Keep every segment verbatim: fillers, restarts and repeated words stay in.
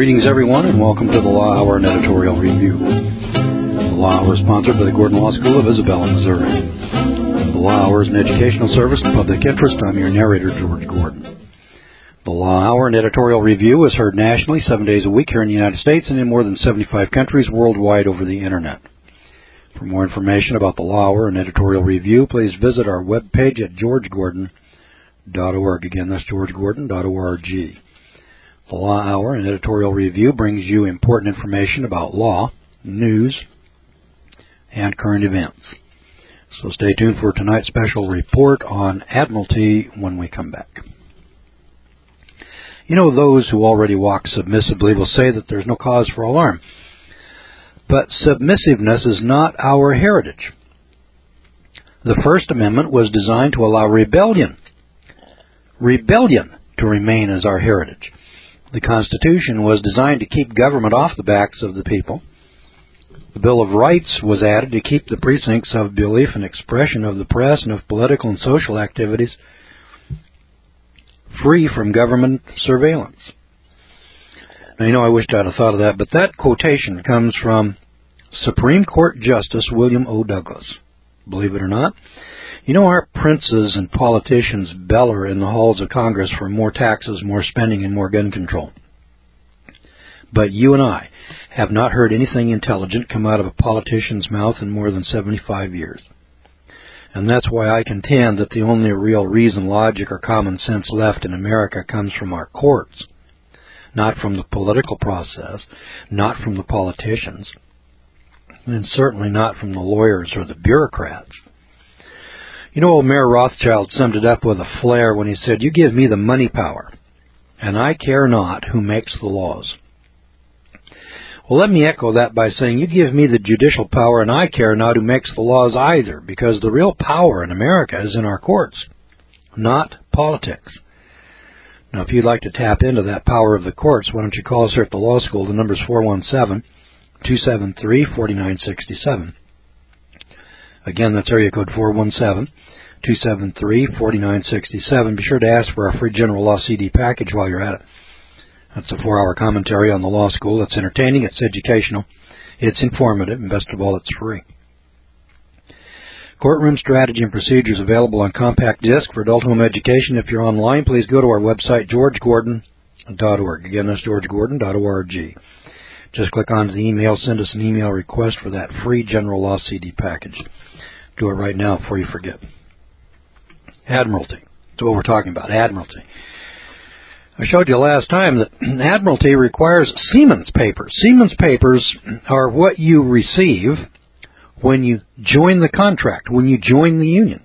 Greetings, everyone, and welcome to the Law Hour and Editorial Review. The Law Hour is sponsored by the Gordon Law School of Isabella, Missouri. The Law Hour is an educational service of public interest. I'm your narrator, George Gordon. The Law Hour and Editorial Review is heard nationally seven days a week here in the United States and in more than seventy-five countries worldwide over the Internet. For more information about the Law Hour and Editorial Review, please visit our webpage at george gordon dot org. Again, that's george gordon dot org. The Law Hour and Editorial Review brings you important information about law, news, and current events. So stay tuned for tonight's special report on Admiralty when we come back. You know, those who already walk submissively will say that there's no cause for alarm. But submissiveness is not our heritage. The First Amendment was designed to allow rebellion. Rebellion to remain as our heritage. The Constitution was designed to keep government off the backs of the people. The Bill of Rights was added to keep the precincts of belief and expression of the press and of political and social activities free from government surveillance. Now, you know, I wished I'd have thought of that, but that quotation comes from Supreme Court Justice William O. Douglas. Believe it or not, you know, our princes and politicians bellow in the halls of Congress for more taxes, more spending, and more gun control. But you and I have not heard anything intelligent come out of a politician's mouth in more than seventy-five years. And that's why I contend that the only real reason logic or common sense left in America comes from our courts, not from the political process, not from the politicians, and certainly not from the lawyers or the bureaucrats. You know, old Mayor Rothschild summed it up with a flair when he said, "You give me the money power, and I care not who makes the laws." Well, let me echo that by saying, you give me the judicial power, and I care not who makes the laws either, because the real power in America is in our courts, not politics. Now, if you'd like to tap into that power of the courts, why don't you call us here at the law school? The number's four one seven, two seven three, four nine six seven. Again, that's area code four one seven, two seven three, four nine six seven. Be sure to ask for our free general law C D package while you're at it. That's a four-hour commentary on the law school. It's entertaining, it's educational, it's informative, and best of all, it's free. Courtroom Strategy and Procedures available on compact disc for adult home education. If you're online, please go to our website, george gordon dot org. Again, that's george gordon dot org. Just click on the email, send us an email request for that free general law C D package. Do it right now before you forget. Admiralty. That's what we're talking about, Admiralty. I showed you last time that Admiralty requires Siemens papers. Siemens papers are what you receive when you join the contract, when you join the union.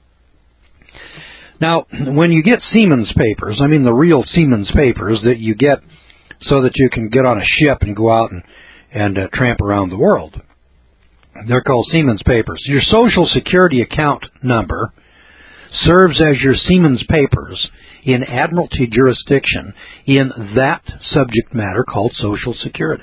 Now, when you get Siemens papers, I mean the real Siemens papers that you get so that you can get on a ship and go out and, and uh, tramp around the world, they're called Siemens papers. Your Social Security account number serves as your Siemens papers in Admiralty jurisdiction in that subject matter called Social Security.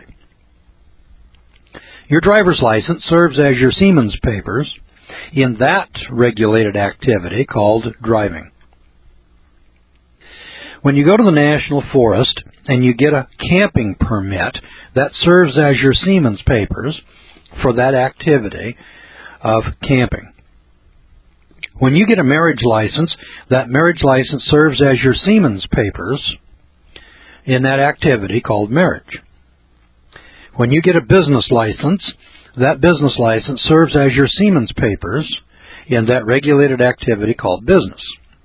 Your driver's license serves as your Siemens papers in that regulated activity called driving. When you go to the National Forest and you get a camping permit, that serves as your Siemens papers for that activity of camping. When you get a marriage license, that marriage license serves as your Siemens papers in that activity called marriage. When you get a business license, that business license serves as your Siemens papers in that regulated activity called business.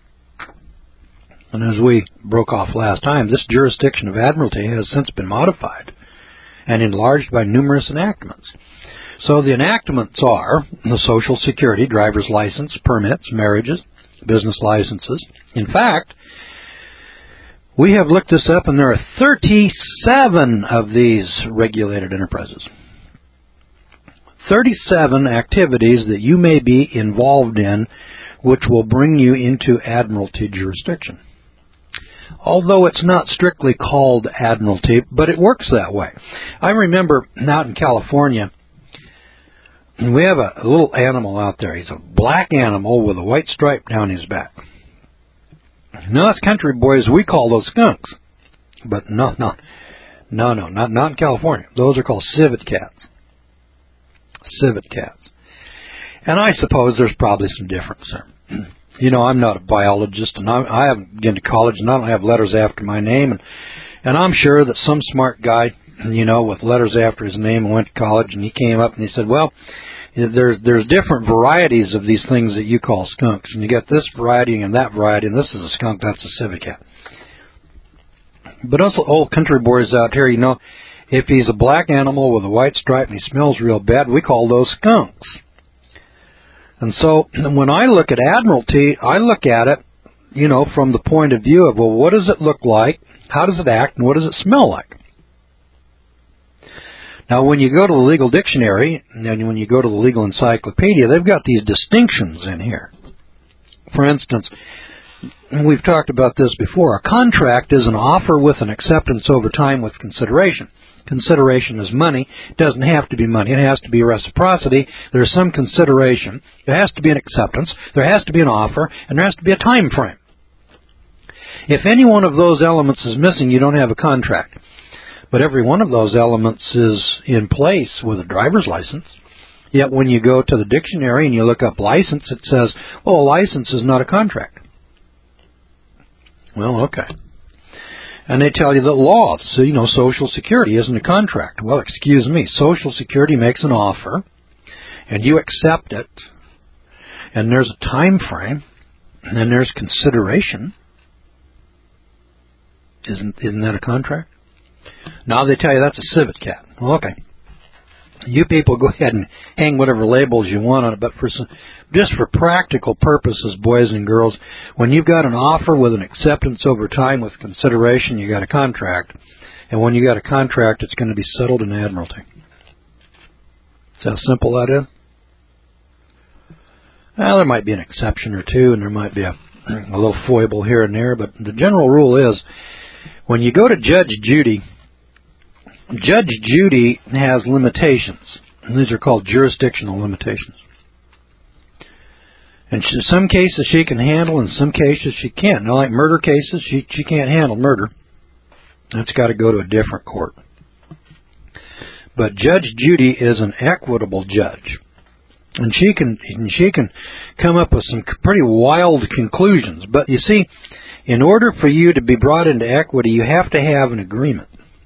And as we broke off last time, this jurisdiction of Admiralty has since been modified and enlarged by numerous enactments. So the enactments are the Social Security, driver's license, permits, marriages, business licenses. In fact, we have looked this up, and there are thirty-seven of these regulated enterprises. thirty-seven activities that you may be involved in which will bring you into Admiralty jurisdiction. Although it's not strictly called Admiralty, but it works that way. I remember out in California, we have a little animal out there. He's a black animal with a white stripe down his back. Now, us country boys, we call those skunks. But no, no, No, no, not not in California. Those are called civet cats. Civet cats. And I suppose there's probably some difference there. You know, I'm not a biologist, and I, I haven't been to college, and I don't have letters after my name, and and I'm sure that some smart guy, you know, with letters after his name went to college, and he came up and he said, well, there's there's different varieties of these things that you call skunks, and you got this variety and that variety, and this is a skunk, that's a civet cat. But us old country boys out here, you know, if he's a black animal with a white stripe and he smells real bad, we call those skunks. And so when I look at Admiralty, I look at it, you know, from the point of view of, well, what does it look like, how does it act, and what does it smell like? Now, when you go to the legal dictionary, and when you go to the legal encyclopedia, they've got these distinctions in here. For instance, we've talked about this before. A contract is an offer with an acceptance over time with consideration. Consideration is money. It doesn't have to be money. It has to be reciprocity. There's some consideration. There has to be an acceptance. There has to be an offer. And there has to be a time frame. If any one of those elements is missing, you don't have a contract. But every one of those elements is in place with a driver's license. Yet when you go to the dictionary and you look up license, it says, well, a license is not a contract. Well, okay. And they tell you that law, so, you know, Social Security isn't a contract. Well, excuse me, Social Security makes an offer, and you accept it, and there's a time frame, and then there's consideration. Isn't isn't that a contract? Now they tell you that's a civet cat. Well, okay. You people go ahead and hang whatever labels you want on it, but for some, just for practical purposes, boys and girls, when you've got an offer with an acceptance over time with consideration, you got a contract. And when you got a contract, it's going to be settled in Admiralty. See how simple that is? Well, there might be an exception or two, and there might be a, a little foible here and there, but the general rule is, when you go to Judge Judy, Judge Judy has limitations. And these are called jurisdictional limitations. And in some cases she can handle, in some cases she can't. Now, like murder cases, she, she can't handle murder. That's got to go to a different court. But Judge Judy is an equitable judge. And she can, she can come up with some pretty wild conclusions. But you see, in order for you to be brought into equity, you have to have an agreement.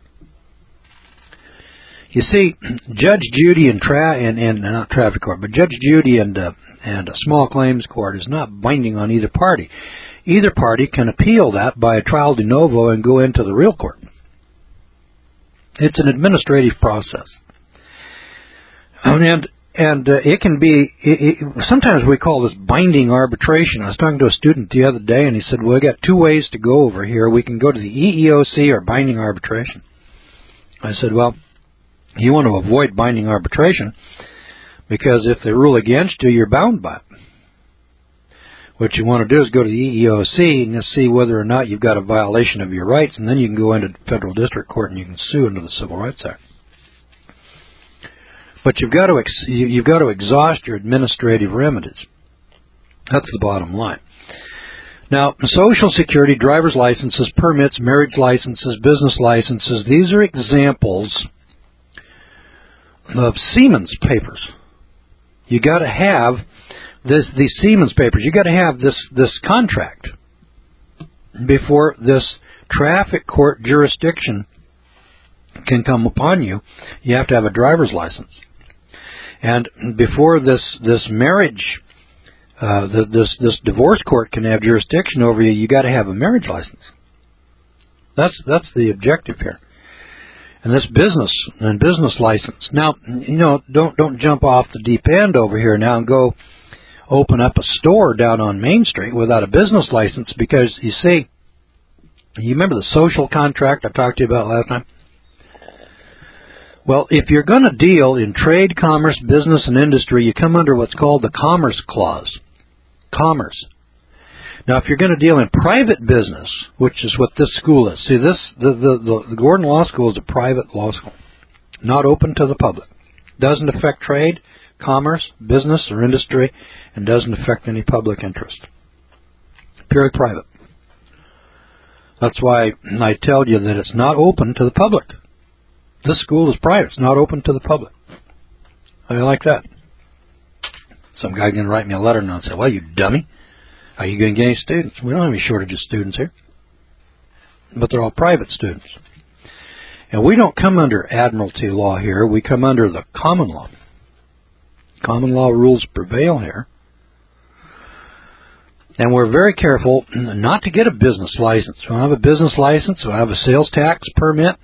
You see, Judge Judy and, tra- and, and not traffic court, but Judge Judy and uh, and a small claims court is not binding on either party. Either party can appeal that by a trial de novo and go into the real court. It's an administrative process, and and uh, it can be. It, it, sometimes we call this binding arbitration. I was talking to a student the other day, and he said, "Well, we got two ways to go over here. We can go to the E E O C or binding arbitration." I said, "Well, you want to avoid binding arbitration because if they rule against you, you're bound by it. What you want to do is go to the E E O C and just see whether or not you've got a violation of your rights, and then you can go into federal district court and you can sue under the Civil Rights Act. But you've got to ex- you've got to exhaust your administrative remedies. That's the bottom line. Now, Social Security, driver's licenses, permits, marriage licenses, business licenses, these are examples of Siemens papers. You got to have this these Siemens papers. You got to have this this contract before this traffic court jurisdiction can come upon you. You have to have a driver's license, and before this this marriage, uh, the, this this divorce court can have jurisdiction over you, you got to have a marriage license. That's that's the objective here. And this business and business license. Now, you know, don't don't jump off the deep end over here now and go open up a store down on Main Street without a business license, because you see, you remember the social contract I talked to you about last time? Well, if you're going to deal in trade, commerce, business, and industry, you come under what's called the Commerce Clause. Commerce. Now, if you're going to deal in private business, which is what this school is, see, this the, the, the, the Gordon Law School is a private law school, not open to the public. Doesn't affect trade, commerce, business, or industry, and doesn't affect any public interest. Purely private. That's why I tell you that it's not open to the public. This school is private. It's not open to the public. How do you like that? Some guy going to write me a letter now and say, well, you dummy. Are you going to get any students? We don't have any shortage of students here. But they're all private students. And we don't come under admiralty law here. We come under the common law. Common law rules prevail here. And we're very careful not to get a business license. We don't have a business license. We have a sales tax permit.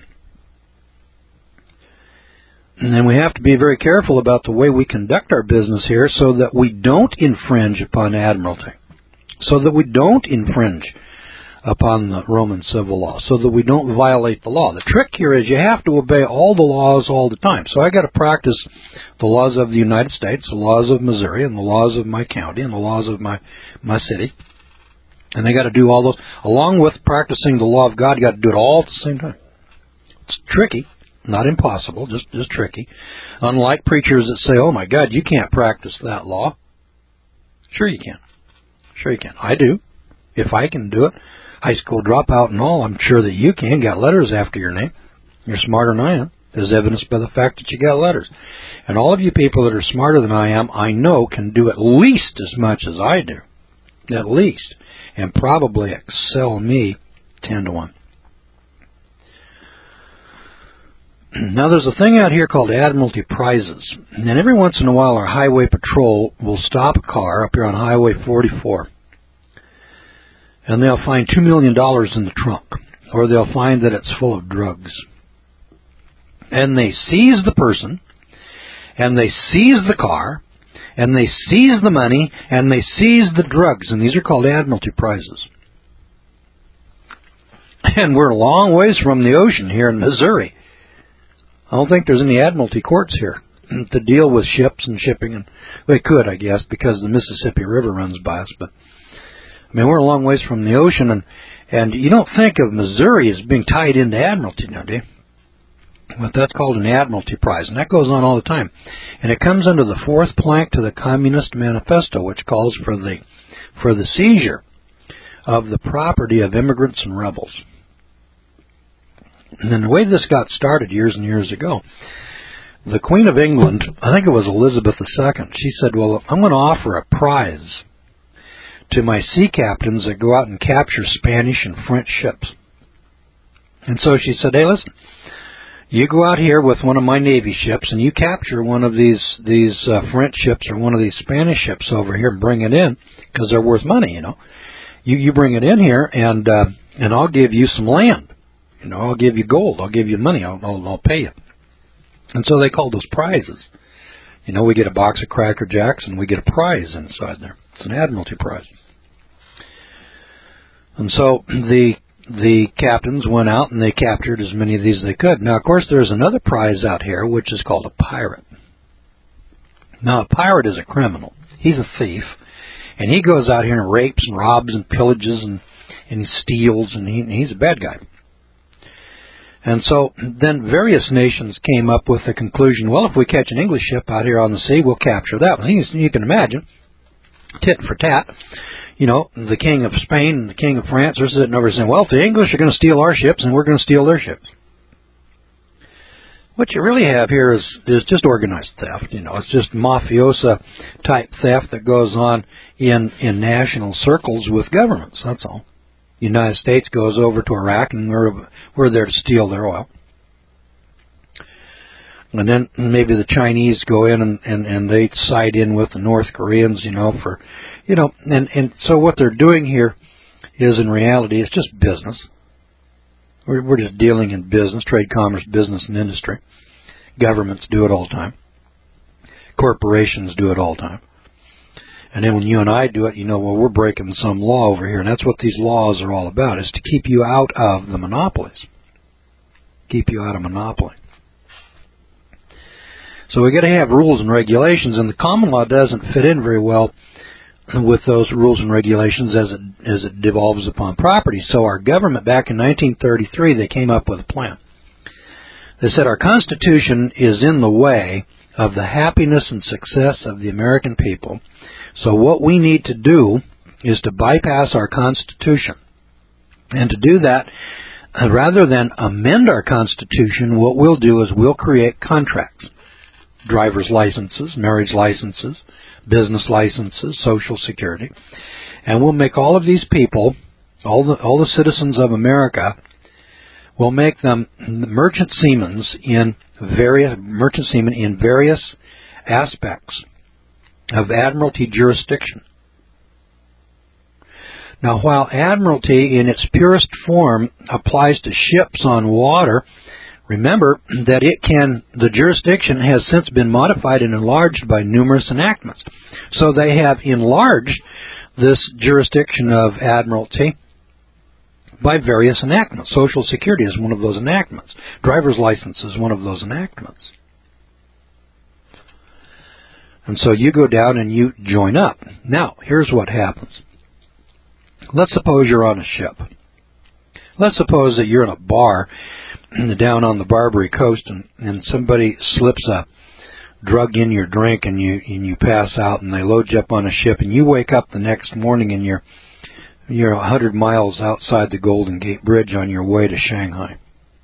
And then we have to be very careful about the way we conduct our business here so that we don't infringe upon admiralty. So that we don't infringe upon the Roman civil law, so that we don't violate the law. The trick here is you have to obey all the laws all the time. So I got to practice the laws of the United States, the laws of Missouri, and the laws of my county, and the laws of my, my city. And they got to do all those. Along with practicing the law of God, you got to do it all at the same time. It's tricky, not impossible, just, just tricky. Unlike preachers that say, oh my God, you can't practice that law. Sure you can. Sure you can. I do. If I can do it. High school dropout and all, I'm sure that you can. Got letters after your name. You're smarter than I am, as evidenced by the fact that you got letters. And all of you people that are smarter than I am, I know can do at least as much as I do. At least. And probably excel me ten to one. Now there's a thing out here called Admiralty Prizes. And every once in a while our highway patrol will stop a car up here on Highway forty-four. And they'll find two million dollars in the trunk. Or they'll find that it's full of drugs. And they seize the person. And they seize the car. And they seize the money. And they seize the drugs. And these are called Admiralty Prizes. And we're a long ways from the ocean here in Missouri. I don't think there's any Admiralty courts here to deal with ships and shipping. And they could, I guess, because the Mississippi River runs by us. But I mean, we're a long ways from the ocean, and, and you don't think of Missouri as being tied into Admiralty now, do you? But that's called an Admiralty Prize, and that goes on all the time. And it comes under the fourth plank to the Communist Manifesto, which calls for the for the seizure of the property of immigrants and rebels. And then the way this got started years and years ago, the Queen of England, I think it was Elizabeth the Second, she said, well, I'm going to offer a prize to my sea captains that go out and capture Spanish and French ships. And so she said, hey, listen, you go out here with one of my Navy ships and you capture one of these these uh, French ships or one of these Spanish ships over here and bring it in, because they're worth money, you know. You you bring it in here and uh, and I'll give you some land. You know, I'll give you gold. I'll give you money. I'll, I'll, I'll pay you. And so they called those prizes. You know, we get a box of Cracker Jacks and we get a prize inside there. It's an Admiralty Prize. And so the the captains went out and they captured as many of these as they could. Now, of course, there's another prize out here which is called a pirate. Now, a pirate is a criminal. He's a thief. And he goes out here and rapes and robs and pillages and, and he steals, and he, he's a bad guy. And so then various nations came up with the conclusion, well, if we catch an English ship out here on the sea, we'll capture that one. You can imagine, tit for tat. You know, the king of Spain and the king of France are sitting over saying, well, if the English are going to steal our ships, and we're going to steal their ships. What you really have here is, is just organized theft. You know, it's just mafiosa-type theft that goes on in, in national circles with governments, that's all. The United States goes over to Iraq, and we're, we're there to steal their oil. And then maybe the Chinese go in and, and, and they side in with the North Koreans, you know, for, you know, and, and so what they're doing here is in reality, it's just business. We're, we're just dealing in business, trade, commerce, business, and industry. Governments do it all the time. Corporations do it all the time. And then when you and I do it, you know, well, we're breaking some law over here. And that's what these laws are all about, is to keep you out of the monopolies. Keep you out of monopoly. So we got to have rules and regulations, and the common law doesn't fit in very well with those rules and regulations as it as it devolves upon property. So our government, back in nineteen thirty-three, they came up with a plan. They said our Constitution is in the way of the happiness and success of the American people. So what we need to do is to bypass our Constitution. And to do that, uh, rather than amend our Constitution, what we'll do is we'll create contracts. Driver's licenses, marriage licenses, business licenses, Social Security. And we'll make all of these people, all the, all the citizens of America, we'll make them merchant seamen in various, merchant seamen in various aspects of admiralty jurisdiction. Now, while admiralty in its purest form applies to ships on water, remember that it can, the jurisdiction has since been modified and enlarged by numerous enactments. So they have enlarged this jurisdiction of admiralty by various enactments. Social Security is one of those enactments. Driver's license is one of those enactments. And so you go down and you join up. Now, here's what happens. Let's suppose you're on a ship. Let's suppose that you're in a bar down on the Barbary Coast and, and somebody slips a drug in your drink and you and you pass out and they load you up on a ship and you wake up the next morning and you're you're a hundred miles outside the Golden Gate Bridge on your way to Shanghai.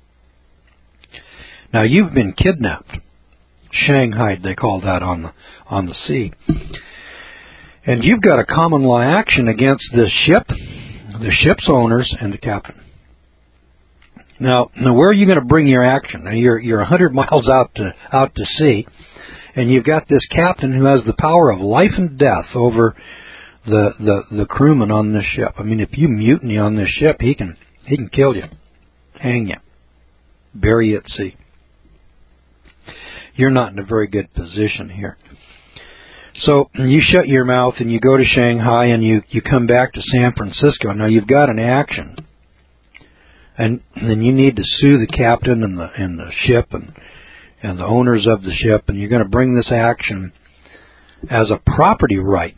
Now you've been kidnapped. Shanghai, they call that on the on the sea. And you've got a common law action against this ship, the ship's owners, and the captain. Now, now where are you going to bring your action? Now, you're you're a hundred miles out to out to sea, and you've got this captain who has the power of life and death over the the the crewmen on this ship. I mean, if you mutiny on this ship, he can he can kill you, hang you, bury you at sea. You're not in a very good position here. So you shut your mouth and you go to Shanghai and you, you come back to San Francisco. Now you've got an action, and then you need to sue the captain and the and the ship and and the owners of the ship, and you're going to bring this action as a property right.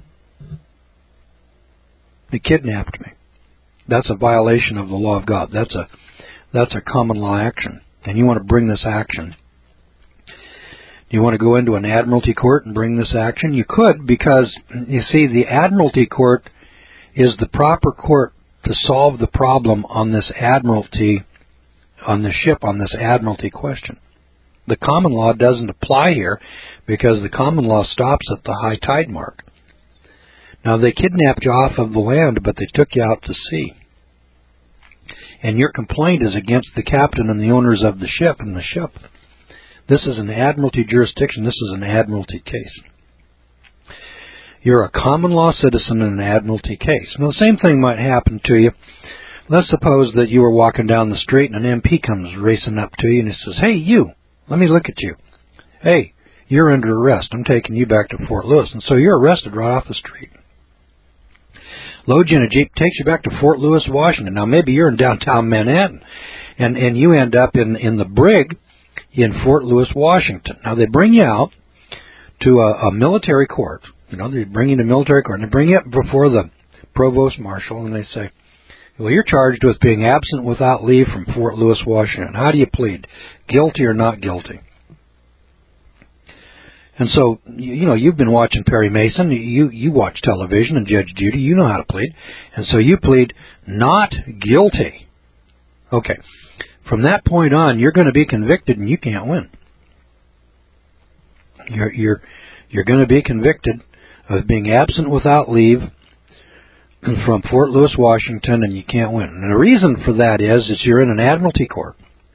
They kidnapped me. That's a violation of the law of God. That's a that's a common law action, and you want to bring this action. You want to go into an admiralty court and bring this action? You could, because, you see, the admiralty court is the proper court to solve the problem on this admiralty, on the ship, on this admiralty question. The common law doesn't apply here because the common law stops at the high tide mark. Now, they kidnapped you off of the land, but they took you out to sea. And your complaint is against the captain and the owners of the ship and the ship. This is an admiralty jurisdiction. This is an admiralty case. You're a common law citizen in an admiralty case. Now, the same thing might happen to you. Let's suppose that you were walking down the street and an M P comes racing up to you and he says, "Hey, you, let me look at you. Hey, you're under arrest. I'm taking you back to Fort Lewis." And so you're arrested right off the street. Loads you in a Jeep, takes you back to Fort Lewis, Washington. Now, maybe you're in downtown Manhattan, and, and you end up in, in the brig in Fort Lewis, Washington. Now, they bring you out to a, a military court. You know, they bring you to military court, and they bring you up before the provost marshal, and they say, "Well, you're charged with being absent without leave from Fort Lewis, Washington. How do you plead? Guilty or not guilty?" And so, you, you know, you've been watching Perry Mason. You, you watch television and Judge Judy. You know how to plead. And so you plead not guilty. Okay. From that point on, you're going to be convicted and you can't win. You're you're you're going to be convicted of being absent without leave from Fort Lewis, Washington, and you can't win. And the reason for that is that you're in an admiralty court.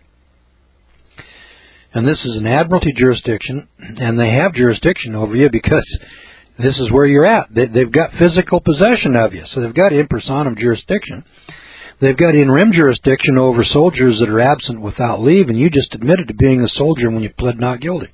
And this is an admiralty jurisdiction, and they have jurisdiction over you because this is where you're at. They, they've got physical possession of you, so they've got in personam jurisdiction. They've got in rem jurisdiction over soldiers that are absent without leave, and you just admitted to being a soldier when you pled not guilty.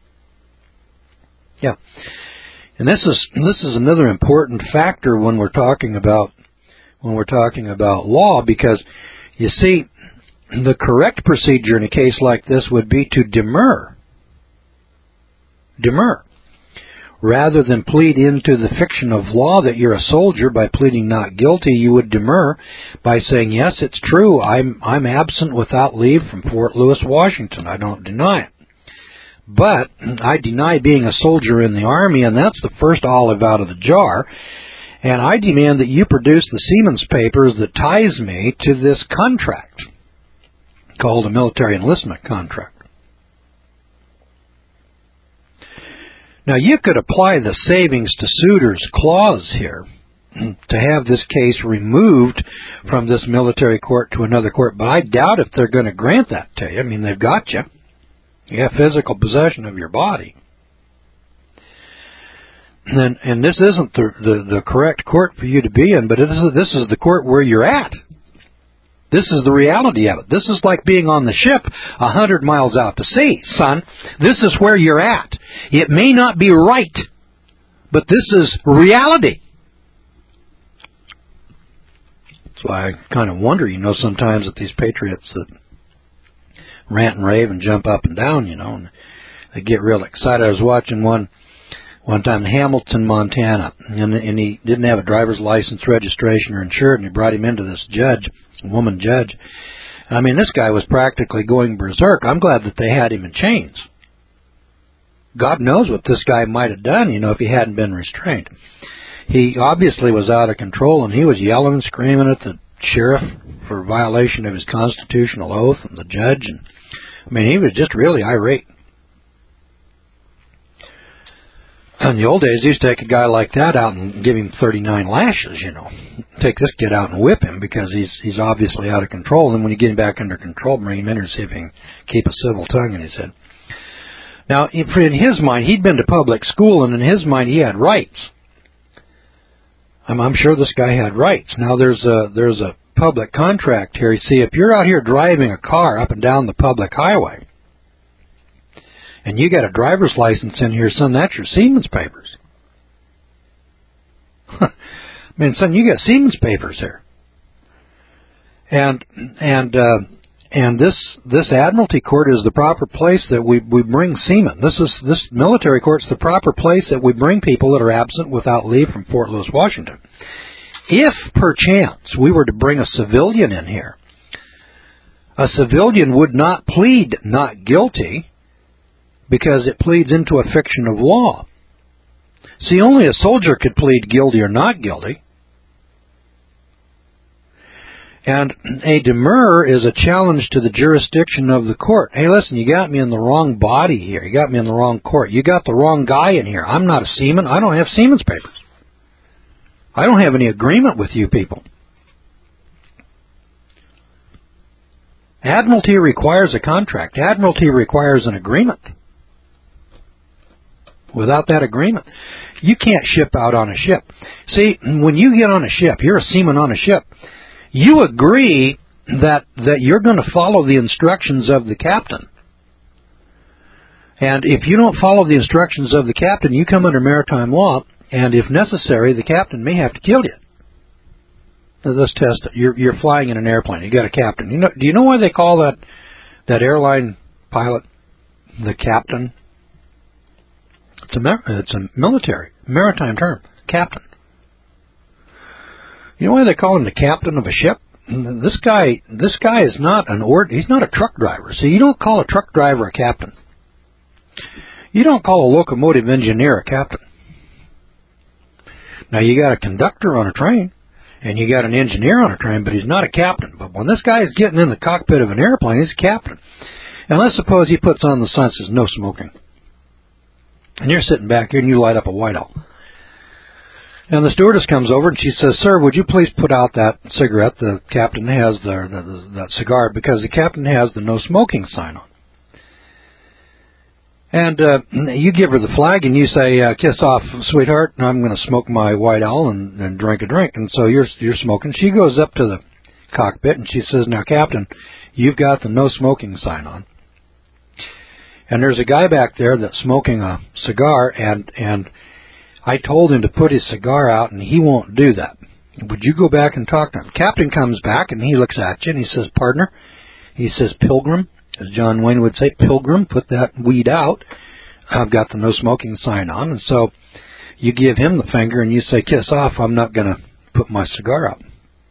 Yeah. And this is this is another important factor when we're talking about when we're talking about law, because you see, the correct procedure in a case like this would be to demur. Demur. Rather than plead into the fiction of law that you're a soldier by pleading not guilty, you would demur by saying, "Yes, it's true, I'm I'm absent without leave from Fort Lewis, Washington. I don't deny it. But I deny being a soldier in the Army, and that's the first olive out of the jar. And I demand that you produce the seaman's papers that ties me to this contract called a military enlistment contract. Now, you could apply the savings to suitors clause here to have this case removed from this military court to another court, but I doubt if they're going to grant that to you. I mean, they've got you. You have physical possession of your body. And, and this isn't the, the, the correct court for you to be in, but this is, this is the court where you're at. This is the reality of it. This is like being on the ship a hundred miles out to sea, son. This is where you're at. It may not be right, but this is reality. That's why I kind of wonder, you know, sometimes at these patriots that rant and rave and jump up and down, you know, and they get real excited. I was watching one one time in Hamilton, Montana, and, and he didn't have a driver's license, registration, or insured, and he brought him into this judge, a woman judge. I mean, this guy was practically going berserk. I'm glad that they had him in chains. God knows what this guy might have done, you know, if he hadn't been restrained. He obviously was out of control, and he was yelling and screaming at the sheriff for violation of his constitutional oath and the judge. And I mean, he was just really irate. In the old days, they used to take a guy like that out and give him thirty-nine lashes, you know. Take this kid out and whip him because he's he's obviously out of control. And when you get him back under control, bring him in and see if he can keep a civil tongue in his head. Now, in his mind, he'd been to public school, and in his mind, he had rights. I'm, I'm sure this guy had rights. Now, there's a there's a public contract here. You see, if you're out here driving a car up and down the public highway, and you got a driver's license in here, son, that's your Siemens papers. I mean, son, you got Siemens papers here. And and uh, and this this Admiralty court is the proper place that we we bring seamen. This is this military court's the proper place that we bring people that are absent without leave from Fort Lewis, Washington. If perchance we were to bring a civilian in here, a civilian would not plead not guilty, because it pleads into a fiction of law. See, only a soldier could plead guilty or not guilty. And a demurrer is a challenge to the jurisdiction of the court. Hey, listen, you got me in the wrong body here. You got me in the wrong court. You got the wrong guy in here. I'm not a seaman. I don't have seaman's papers. I don't have any agreement with you people. Admiralty requires a contract. Admiralty requires an agreement. Without that agreement, you can't ship out on a ship. See, when you get on a ship, you're a seaman on a ship, you agree that, that you're going to follow the instructions of the captain. And if you don't follow the instructions of the captain, you come under maritime law, and if necessary, the captain may have to kill you. Now, let's test it. You're, you're flying in an airplane. You got a captain. You know, do you know why they call that, that airline pilot the captain? It's a, it's a military, maritime term, captain. You know why they call him the captain of a ship? This guy, this guy is not an ord. He's not a truck driver. See, you don't call a truck driver a captain. You don't call a locomotive engineer a captain. Now, you got a conductor on a train, and you got an engineer on a train, but he's not a captain. But when this guy is getting in the cockpit of an airplane, he's a captain. And let's suppose he puts on the sign that says no smoking. And you're sitting back here and you light up a White Owl. And the stewardess comes over and she says, "Sir, would you please put out that cigarette the captain has, the, the, the that cigar, because the captain has the no smoking sign on." And uh, you give her the flag and you say, uh, "Kiss off, sweetheart, and I'm going to smoke my White Owl and, and drink a drink." And so you're you're smoking. She goes up to the cockpit and she says, "Now, Captain, you've got the no smoking sign on. And there's a guy back there that's smoking a cigar, and and I told him to put his cigar out, and he won't do that. Would you go back and talk to him?" Captain comes back, and he looks at you, and he says, "Partner," he says, "Pilgrim," as John Wayne would say, "Pilgrim, put that weed out. I've got the no smoking sign on." And so you give him the finger, and you say, "Kiss off, I'm not going to put my cigar out."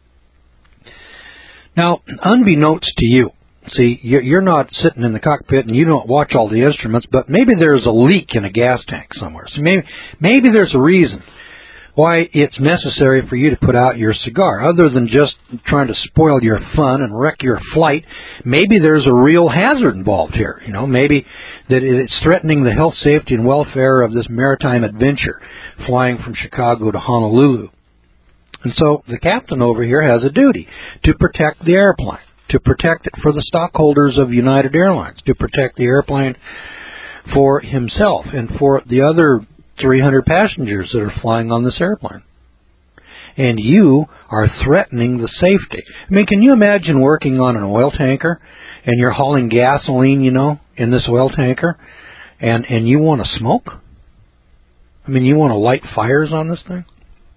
Now, unbeknownst to you, see, you're not sitting in the cockpit and you don't watch all the instruments, but maybe there's a leak in a gas tank somewhere. So maybe, maybe there's a reason why it's necessary for you to put out your cigar, other than just trying to spoil your fun and wreck your flight. Maybe there's a real hazard involved here. You know, maybe that it's threatening the health, safety, and welfare of this maritime adventure, flying from Chicago to Honolulu. And so the captain over here has a duty to protect the airplane, to protect it for the stockholders of United Airlines, to protect the airplane for himself and for the other three hundred passengers that are flying on this airplane. And you are threatening the safety. I mean, can you imagine working on an oil tanker and you're hauling gasoline, you know, in this oil tanker, and, and you want to smoke? I mean, you want to light fires on this thing?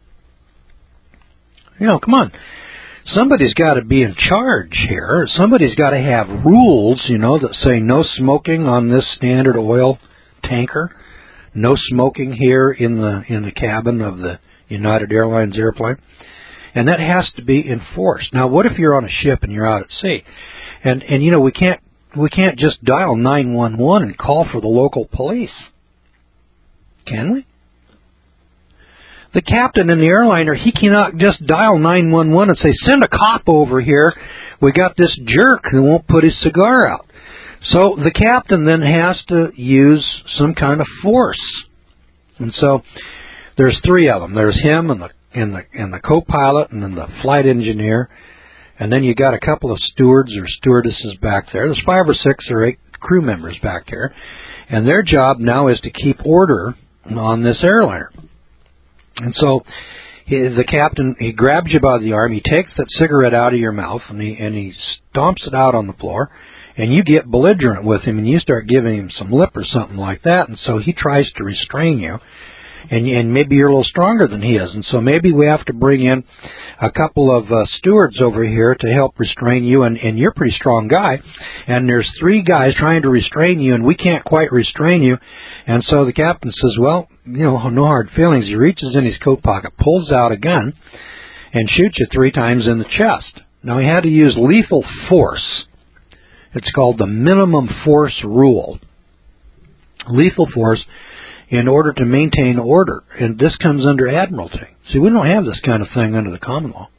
You know, come on. Somebody's got to be in charge here. Somebody's got to have rules, you know, that say no smoking on this Standard Oil tanker, no smoking here in the in the cabin of the United Airlines airplane, and that has to be enforced. Now, what if you're on a ship and you're out at sea, and and you know we can't we can't just dial nine one one and call for the local police, can we? The captain in the airliner, he cannot just dial nine one one and say, send a cop over here. We got this jerk who won't put his cigar out. So the captain then has to use some kind of force. And so there's three of them. There's him and the and the and the co-pilot and then the flight engineer. And then you got a couple of stewards or stewardesses back there. There's five or six or eight crew members back there. And their job now is to keep order on this airliner. And so he, the captain, he grabs you by the arm, he takes that cigarette out of your mouth, and he, and he stomps it out on the floor, and you get belligerent with him, and you start giving him some lip or something like that, and so he tries to restrain you, and, and maybe you're a little stronger than he is, and so maybe we have to bring in a couple of uh, stewards over here to help restrain you, and, and you're a pretty strong guy, and there's three guys trying to restrain you, and we can't quite restrain you, and so the captain says, well, you know, no hard feelings. He reaches in his coat pocket, pulls out a gun, and shoots you three times in the chest. Now, he had to use lethal force. It's called the minimum force rule. Lethal force in order to maintain order. And this comes under admiralty. See, we don't have this kind of thing under the common law.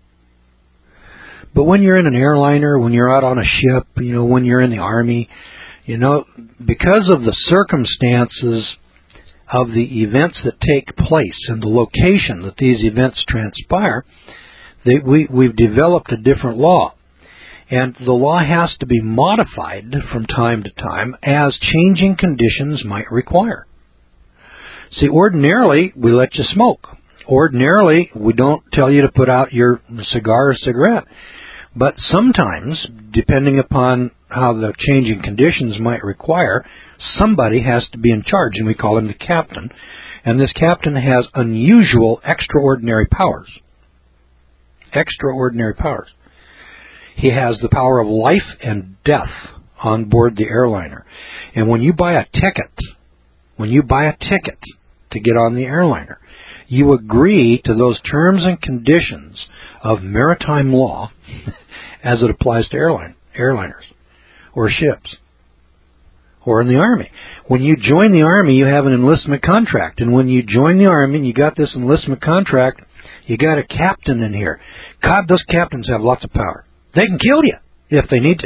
But when you're in an airliner, when you're out on a ship, you know, when you're in the Army, you know, because of the circumstances of the events that take place and the location that these events transpire, they, we, we've developed a different law. And the law has to be modified from time to time as changing conditions might require. See, ordinarily, we let you smoke. Ordinarily, we don't tell you to put out your cigar or cigarette. But sometimes, depending upon how the changing conditions might require, somebody has to be in charge, and we call him the captain. And this captain has unusual, extraordinary powers. Extraordinary powers. He has the power of life and death on board the airliner. And when you buy a ticket, when you buy a ticket to get on the airliner, you agree to those terms and conditions of maritime law as it applies to airline, airliners or ships or in the Army. When you join the Army, you have an enlistment contract. And when you join the Army and you got this enlistment contract, you got a captain in here. God, those captains have lots of power. They can kill you if they need to.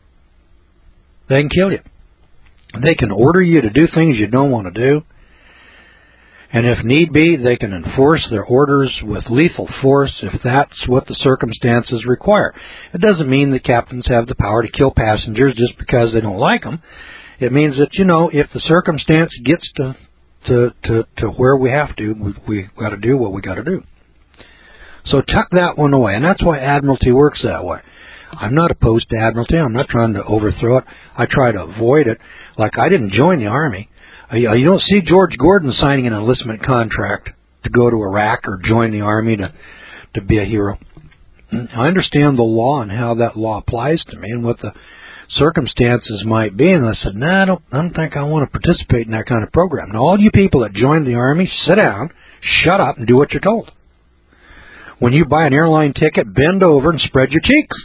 They can kill you. They can order you to do things you don't want to do. And if need be, they can enforce their orders with lethal force if that's what the circumstances require. It doesn't mean that captains have the power to kill passengers just because they don't like them. It means that, you know, if the circumstance gets to to, to, to where we have to, we, we got to do what we got to do. So tuck that one away. And that's why Admiralty works that way. I'm not opposed to Admiralty. I'm not trying to overthrow it. I try to avoid it. Like, I didn't join the Army. You don't see George Gordon signing an enlistment contract to go to Iraq or join the Army to, to be a hero. I understand the law and how that law applies to me and what the circumstances might be. And I said, no, nah, I don't, I don't think I want to participate in that kind of program. Now, all you people that joined the Army, sit down, shut up, and do what you're told. When you buy an airline ticket, bend over and spread your cheeks.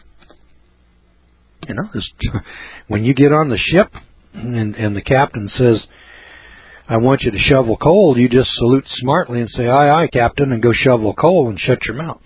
You know, just, when you get on the ship and, and the captain says, I want you to shovel coal, you just salute smartly and say, aye, aye, Captain, and go shovel coal and shut your mouth.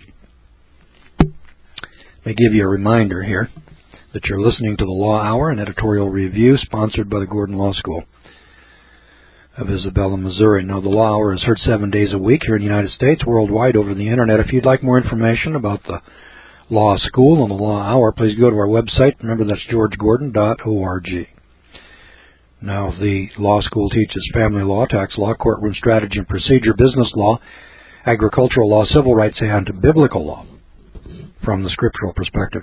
Let me give you a reminder here that you're listening to the Law Hour, an editorial review sponsored by the Gordon Law School of Isabella, Missouri. Now, the Law Hour is heard seven days a week here in the United States, worldwide over the Internet. If you'd like more information about the Law School and the Law Hour, please go to our website. Remember, that's george gordon dot org. Now, the law school teaches family law, tax law, courtroom strategy and procedure, business law, agricultural law, civil rights, and biblical law from the scriptural perspective.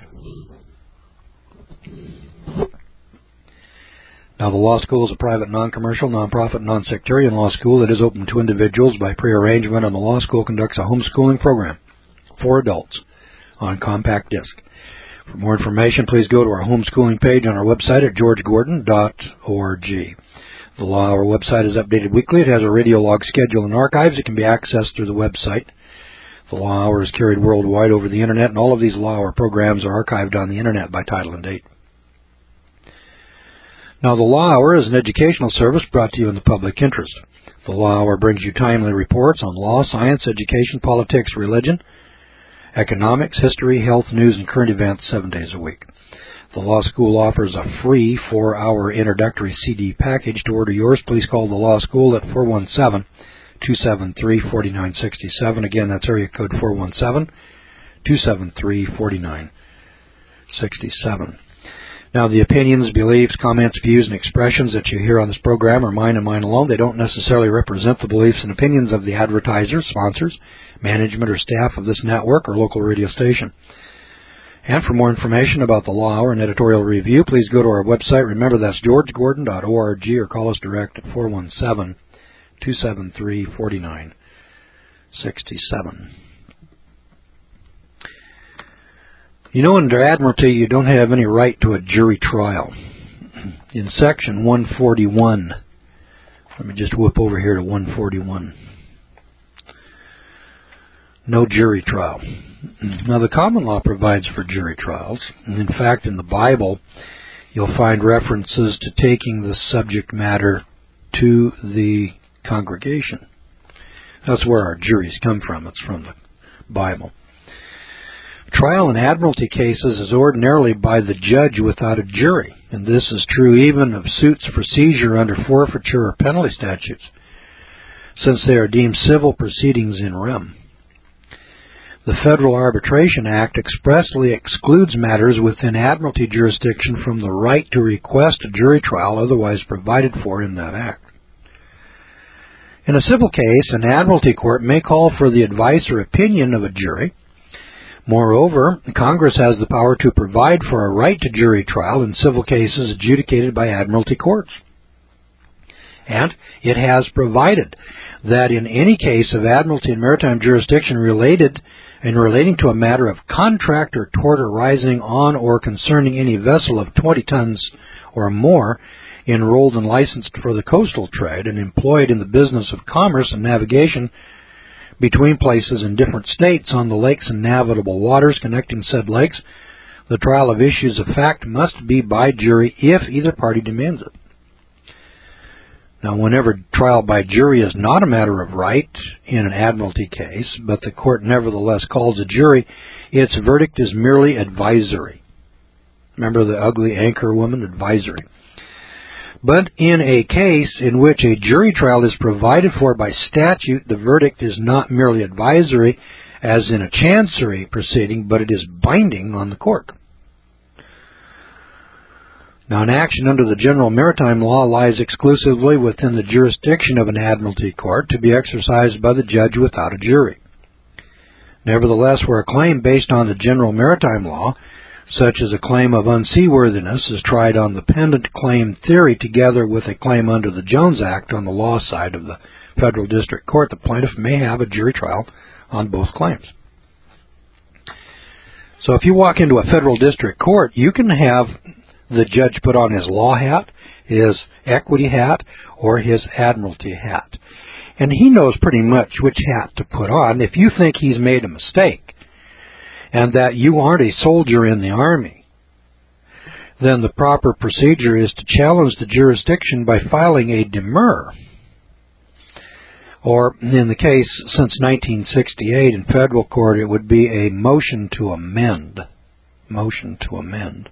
Now, the law school is a private, non-commercial, non-profit, non-sectarian law school that is open to individuals by prearrangement, and the law school conducts a homeschooling program for adults on compact disc. For more information, please go to our homeschooling page on our website at george gordon dot org. The Law Hour website is updated weekly. It has a radio log schedule and archives. It can be accessed through the website. The Law Hour is carried worldwide over the Internet, and all of these Law Hour programs are archived on the Internet by title and date. Now, the Law Hour is an educational service brought to you in the public interest. The Law Hour brings you timely reports on law, science, education, politics, religion, economics, history, health, news, and current events seven days a week. The Law School offers a free four-hour introductory C D package. To order yours, please call the Law School at four one seven, two seven three, four nine six seven. Again, that's area code four one seven, two seven three, four nine six seven. Now, the opinions, beliefs, comments, views, and expressions that you hear on this program are mine and mine alone. They don't necessarily represent the beliefs and opinions of the advertisers, sponsors, management, or staff of this network or local radio station. And for more information about the Law Hour and editorial review, please go to our website. Remember, that's george gordon dot org, or call us direct at four one seven, two seven three, four nine six seven. You know, under Admiralty, you don't have any right to a jury trial. In Section one forty-one, let me just whip over here to one forty-one. No jury trial. Now, the common law provides for jury trials. In fact, in the Bible, you'll find references to taking the subject matter to the congregation. That's where our juries come from. It's from the Bible. Trial in admiralty cases is ordinarily by the judge without a jury, and this is true even of suits for seizure under forfeiture or penalty statutes, since they are deemed civil proceedings in rem. The Federal Arbitration Act expressly excludes matters within admiralty jurisdiction from the right to request a jury trial otherwise provided for in that act. In a civil case, an admiralty court may call for the advice or opinion of a jury. Moreover, Congress has the power to provide for a right to jury trial in civil cases adjudicated by admiralty courts. And it has provided that in any case of admiralty and maritime jurisdiction related and relating to a matter of contract or tort arising on or concerning any vessel of twenty tons or more enrolled and licensed for the coastal trade and employed in the business of commerce and navigation between places in different states on the lakes and navigable waters connecting said lakes, the trial of issues of fact must be by jury if either party demands it. Now, whenever trial by jury is not a matter of right in an admiralty case, but the court nevertheless calls a jury, its verdict is merely advisory. Remember the ugly anchor woman? Advisory. But in a case in which a jury trial is provided for by statute, the verdict is not merely advisory, as in a chancery proceeding, but it is binding on the court. Now, an action under the general maritime law lies exclusively within the jurisdiction of an admiralty court to be exercised by the judge without a jury. Nevertheless, where a claim based on the general maritime law, such as a claim of unseaworthiness, is tried on the pendant claim theory together with a claim under the Jones Act on the law side of the federal district court, the plaintiff may have a jury trial on both claims. So if you walk into a federal district court, you can have the judge put on his law hat, his equity hat, or his admiralty hat. And he knows pretty much which hat to put on. If you think he's made a mistake, and that you aren't a soldier in the Army, then the proper procedure is to challenge the jurisdiction by filing a demur. Or, in the case since nineteen sixty-eight in federal court, it would be a motion to amend. Motion to amend.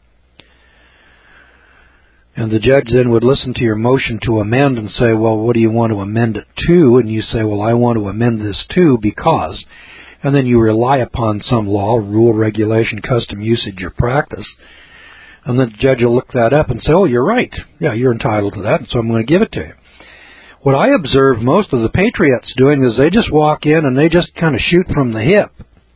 And the judge then would listen to your motion to amend and say, well, what do you want to amend it to? And you say, well, I want to amend this to because. And then you rely upon some law, rule, regulation, custom, usage, or practice. And then the judge will look that up and say, oh, you're right. Yeah, you're entitled to that, and so I'm going to give it to you. What I observe most of the patriots doing is they just walk in and they just kind of shoot from the hip.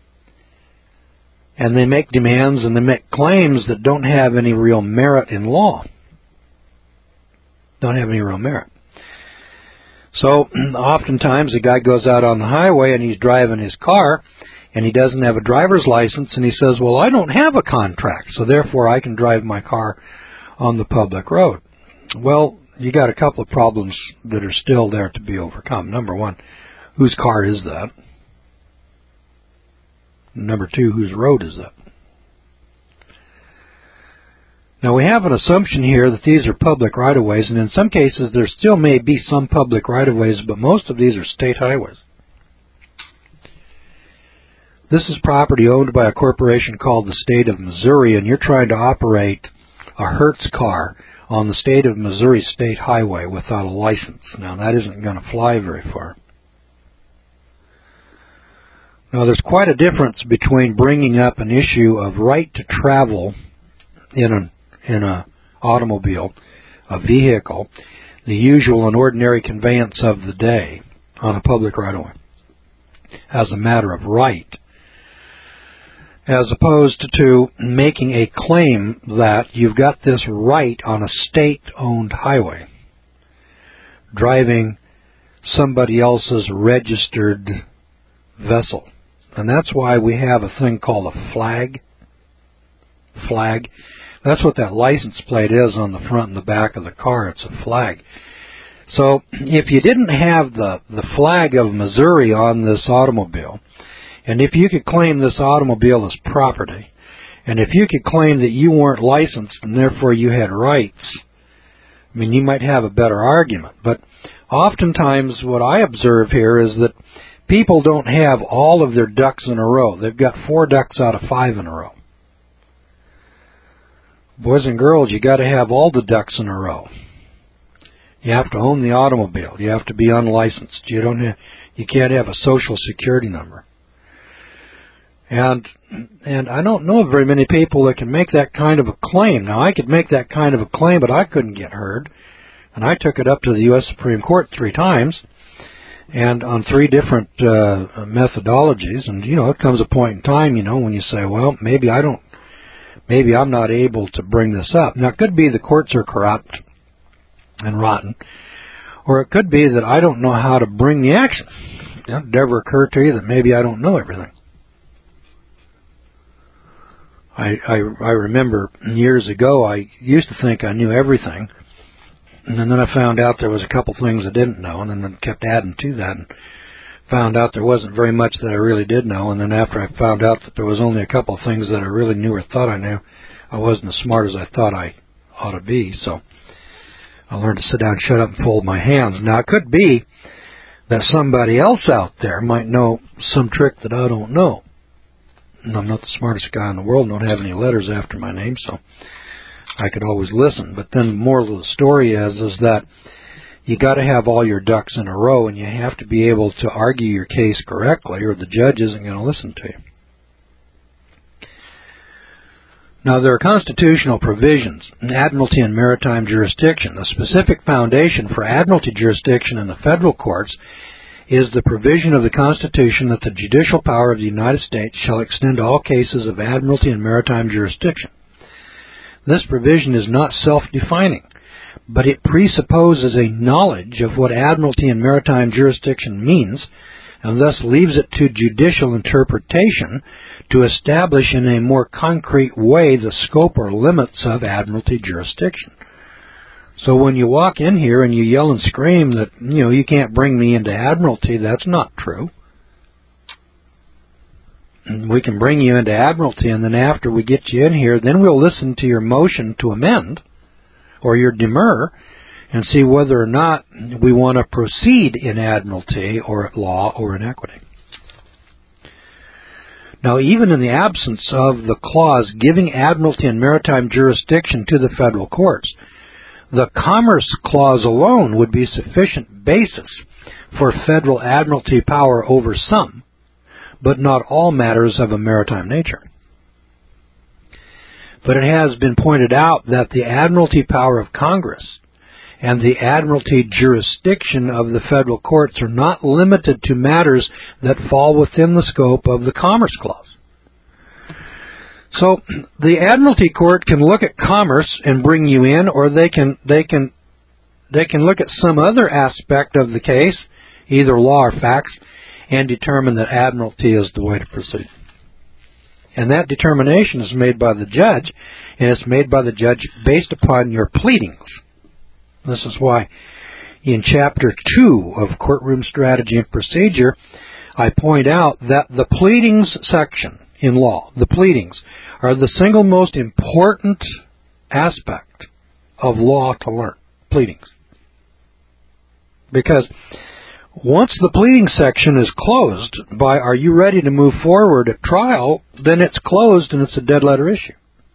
And they make demands and they make claims that don't have any real merit in law. Don't have any real merit. So oftentimes a guy goes out on the highway and he's driving his car and he doesn't have a driver's license and he says, well, I don't have a contract, so therefore I can drive my car on the public road. Well, you got a couple of problems that are still there to be overcome. Number one, whose car is that? Number two, whose road is that? Now, we have an assumption here that these are public right-of-ways, and in some cases there still may be some public right-of-ways, but most of these are state highways. This is property owned by a corporation called the State of Missouri, and you're trying to operate a Hertz car on the State of Missouri State Highway without a license. Now, that isn't going to fly very far. Now, there's quite a difference between bringing up an issue of right to travel in an in an automobile, a vehicle, the usual and ordinary conveyance of the day on a public right-of-way, as a matter of right, as opposed to making a claim that you've got this right on a state-owned highway, driving somebody else's registered vessel. And that's why we have a thing called a flag. Flag. That's what that license plate is on the front and the back of the car. It's a flag. So if you didn't have the, the flag of Missouri on this automobile, and if you could claim this automobile as property, and if you could claim that you weren't licensed and therefore you had rights, I mean, you might have a better argument. But oftentimes what I observe here is that people don't have all of their ducks in a row. They've got four ducks out of five in a row. Boys and girls, you got to have all the ducks in a row. You have to own the automobile. You have to be unlicensed. You don't have, you can't have a social security number. And and I don't know of very many people that can make that kind of a claim. Now, I could make that kind of a claim, but I couldn't get heard. And I took it up to the U S Supreme Court three times, and on three different uh, methodologies. And, you know, it comes a point in time, you know, when you say, well, maybe I don't, maybe I'm not able to bring this up. Now, it could be the courts are corrupt and rotten, or it could be that I don't know how to bring the action. You know, it never occurred to you that maybe I don't know everything. I, I, I remember years ago I used to think I knew everything, and then I found out there was a couple things I didn't know, and then I kept adding to that and found out there wasn't very much that I really did know. And then after I found out that there was only a couple of things that I really knew or thought I knew, I wasn't as smart as I thought I ought to be. So I learned to sit down, shut up, and fold my hands. Now, it could be that somebody else out there might know some trick that I don't know. And I'm not the smartest guy in the world, don't have any letters after my name, so I could always listen. But then the moral of the story is, is that you got to have all your ducks in a row, and you have to be able to argue your case correctly, or the judge isn't going to listen to you. Now, there are constitutional provisions in admiralty and maritime jurisdiction. The specific foundation for admiralty jurisdiction in the federal courts is the provision of the Constitution that the judicial power of the United States shall extend to all cases of admiralty and maritime jurisdiction. This provision is not self-defining, but it presupposes a knowledge of what admiralty and maritime jurisdiction means, and thus leaves it to judicial interpretation to establish in a more concrete way the scope or limits of admiralty jurisdiction. So when you walk in here and you yell and scream that, you know, you can't bring me into admiralty, that's not true. And we can bring you into admiralty, and then after we get you in here, then we'll listen to your motion to amend or your demur, and see whether or not we want to proceed in admiralty or at law or in equity. Now, even in the absence of the clause giving admiralty and maritime jurisdiction to the federal courts, the Commerce Clause alone would be sufficient basis for federal admiralty power over some, but not all matters of a maritime nature. But it has been pointed out that the admiralty power of Congress and the admiralty jurisdiction of the federal courts are not limited to matters that fall within the scope of the Commerce Clause. So the admiralty court can look at commerce and bring you in, or they can they can they can look at some other aspect of the case, either law or facts, and determine that admiralty is the way to proceed. And that determination is made by the judge, and it's made by the judge based upon your pleadings. This is why in Chapter two of Courtroom Strategy and Procedure, I point out that the pleadings section in law, the pleadings, are the single most important aspect of law to learn, pleadings. Because once the pleading section is closed by are you ready to move forward at trial, then it's closed and it's a dead letter issue.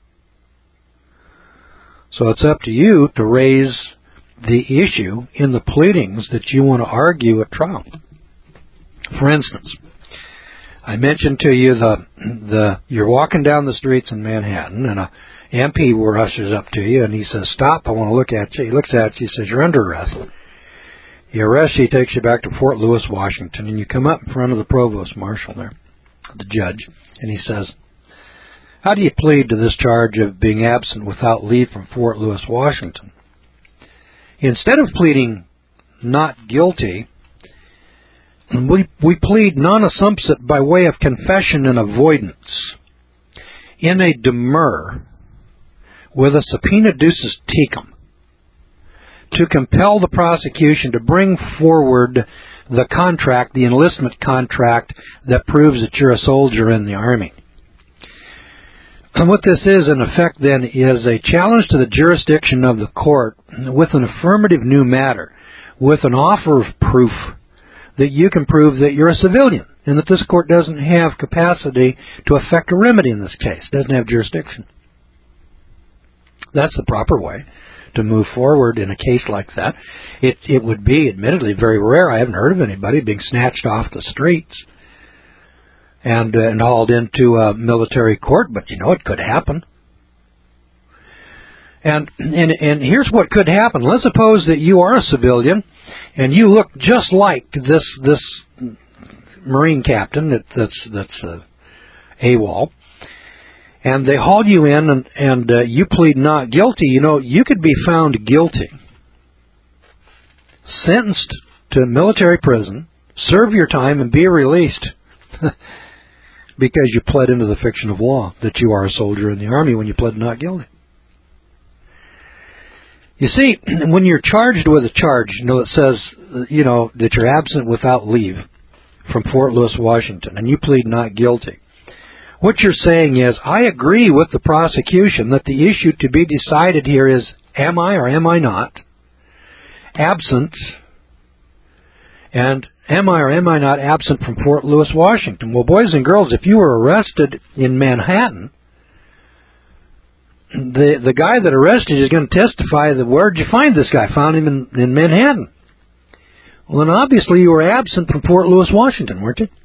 So it's up to you to raise the issue in the pleadings that you want to argue at trial. For instance, I mentioned to you the the you're walking down the streets in Manhattan and a M P rushes up to you and he says, "Stop, I want to look at you." He looks at you, he says, "You're under arrest." He arrests you, he takes you back to Fort Lewis, Washington, and you come up in front of the provost marshal there, the judge, and he says, "How do you plead to this charge of being absent without leave from Fort Lewis, Washington?" Instead of pleading not guilty, we, we plead non assumpsit by way of confession and avoidance in a demur with a subpoena ducis tecum to compel the prosecution to bring forward the contract, the enlistment contract that proves that you're a soldier in the Army. And what this is, in effect, then, is a challenge to the jurisdiction of the court with an affirmative new matter, with an offer of proof that you can prove that you're a civilian and that this court doesn't have capacity to effect a remedy in this case, doesn't have jurisdiction. That's the proper way to move forward in a case like that. It, it would be, admittedly, very rare. I haven't heard of anybody being snatched off the streets and, uh, and hauled into a military court, but you know it could happen. And, and and here's what could happen. Let's suppose that you are a civilian and you look just like this this Marine captain that, that's that's uh, AWOL, and they haul you in and, and uh, you plead not guilty. You know, you could be found guilty, sentenced to military prison, serve your time, and be released. Because you pled into the fiction of law that you are a soldier in the Army when you pled not guilty. You see, when you're charged with a charge, you know, it says, you know, that you're absent without leave from Fort Lewis, Washington, and you plead not guilty. What you're saying is, I agree with the prosecution that the issue to be decided here is, am I or am I not absent, and am I or am I not absent from Fort Lewis, Washington? Well, boys and girls, if you were arrested in Manhattan, the the guy that arrested you is going to testify that, where'd you find this guy? Found him in, in Manhattan. Well, then obviously you were absent from Fort Lewis, Washington, weren't you?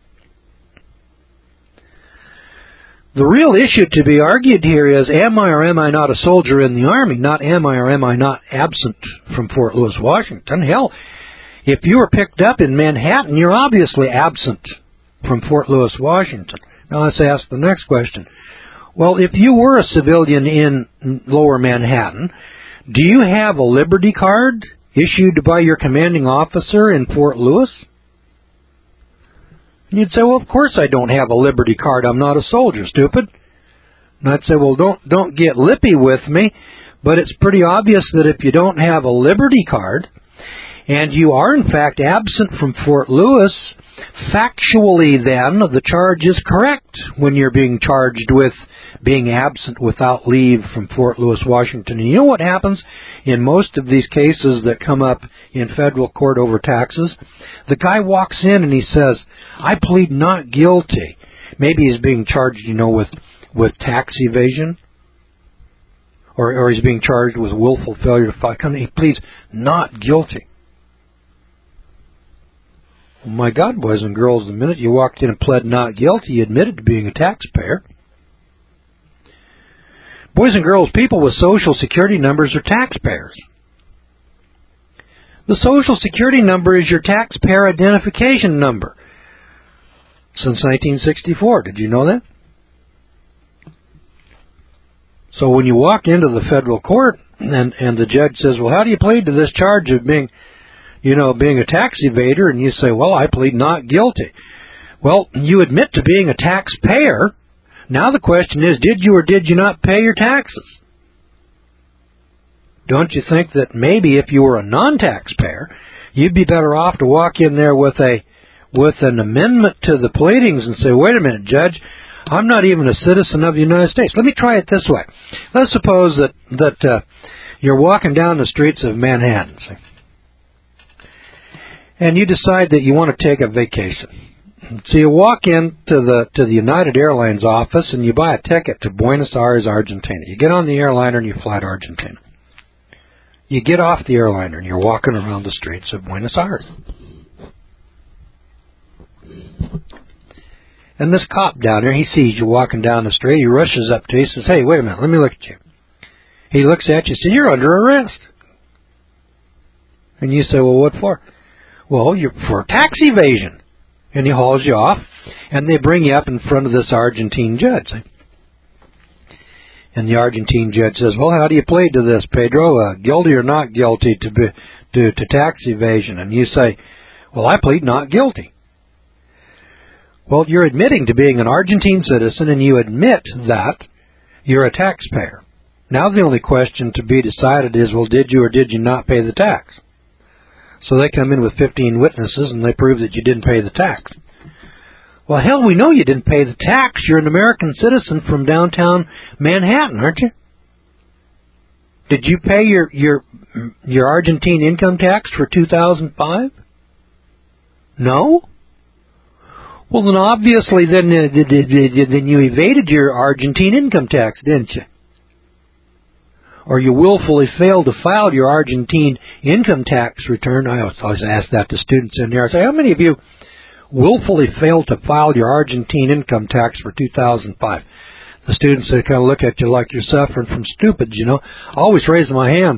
The real issue to be argued here is, am I or am I not a soldier in the Army? Not am I or am I not absent from Fort Lewis, Washington. Hell, if you were picked up in Manhattan, you're obviously absent from Fort Lewis, Washington. Now let's ask the next question. Well, if you were a civilian in Lower Manhattan, do you have a Liberty card issued by your commanding officer in Fort Lewis? And you'd say, well, of course I don't have a Liberty card. I'm not a soldier, stupid. And I'd say, well, don't don't get lippy with me, but it's pretty obvious that if you don't have a Liberty card and you are in fact absent from Fort Lewis, factually then the charge is correct when you're being charged with being absent without leave from Fort Lewis, Washington. And you know what happens in most of these cases that come up in federal court over taxes? The guy walks in and he says, I plead not guilty. Maybe he's being charged, you know, with, with tax evasion. Or, or he's being charged with willful failure to file. He pleads not guilty. Oh my God, boys and girls, the minute you walked in and pled not guilty, you admitted to being a taxpayer. Boys and girls, people with Social Security numbers are taxpayers. The Social Security number is your taxpayer identification number since nineteen sixty-four. Did you know that? So when you walk into the federal court and, and the judge says, well, how do you plead to this charge of being, you know, being a tax evader? And you say, well, I plead not guilty. Well, you admit to being a taxpayer. Now the question is, did you or did you not pay your taxes? Don't you think that maybe if you were a non-taxpayer, you'd be better off to walk in there with a with an amendment to the pleadings and say, wait a minute, Judge, I'm not even a citizen of the United States. Let me try it this way. Let's suppose that, that uh, you're walking down the streets of Manhattan, see, and you decide that you want to take a vacation. So you walk into the to the United Airlines office and you buy a ticket to Buenos Aires, Argentina. You get on the airliner and you fly to Argentina. You get off the airliner and you're walking around the streets of Buenos Aires. And this cop down there, he sees you walking down the street. He rushes up to you and says, hey, wait a minute, let me look at you. He looks at you and says, you're under arrest. And you say, well, what for? Well, you're for tax evasion. And he hauls you off, and they bring you up in front of this Argentine judge. And the Argentine judge says, well, how do you plead to this, Pedro? Uh, guilty or not guilty to, be, to to tax evasion? And you say, well, I plead not guilty. Well, you're admitting to being an Argentine citizen, and you admit that you're a taxpayer. Now the only question to be decided is, well, did you or did you not pay the tax? So they come in with fifteen witnesses, and they prove that you didn't pay the tax. Well, hell, we know you didn't pay the tax. You're an American citizen from downtown Manhattan, aren't you? Did you pay your your your Argentine income tax for two thousand five? No? Well, then obviously then, uh, then you evaded your Argentine income tax, didn't you? Or you willfully failed to file your Argentine income tax return. I always ask that to students in there. I say, how many of you willfully failed to file your Argentine income tax for two thousand five? The students, they kind of look at you like you're suffering from stupids, you know. I always raise my hand.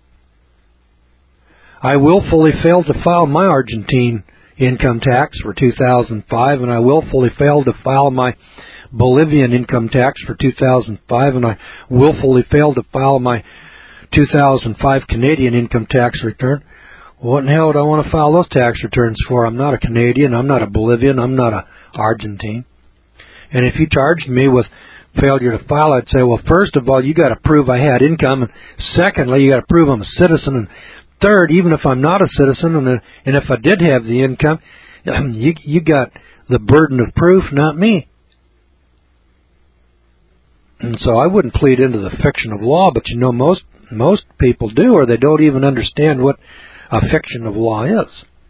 I willfully failed to file my Argentine income tax for two thousand five, and I willfully failed to file my Bolivian income tax for two thousand five, and I willfully failed to file my two thousand five Canadian income tax return. What in hell do I want to file those tax returns for? I'm not a Canadian, I'm not a Bolivian, I'm not a Argentine. And if you charged me with failure to file, I'd say, well, first of all, you got to prove I had income, and secondly, you got to prove I'm a citizen, and third, even if I'm not a citizen, and, and if I did have the income, you you got the burden of proof, not me. And so I wouldn't plead into the fiction of law, but you know, most most people do, or they don't even understand what a fiction of law is.